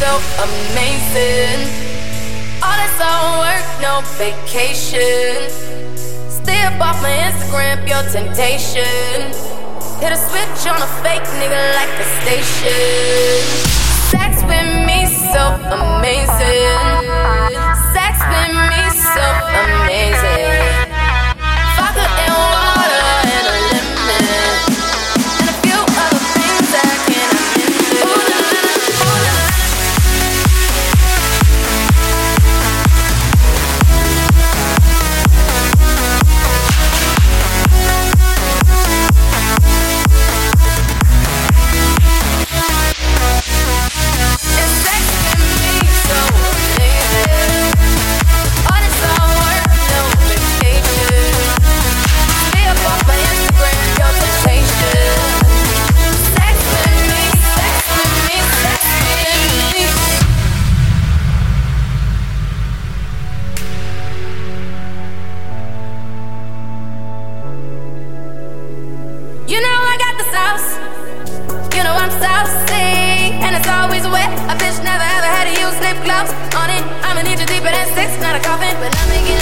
so amazing. All this all work, no vacation. Stay up off my Instagram, pure temptation. Hit a switch on a fake nigga like a station. Sex with me so amazing. Sex with me so amazing. Vodka and water and a lemon, and a few other things I can't gloves on it. I'ma need you deeper than 6, not a coffin, but let me get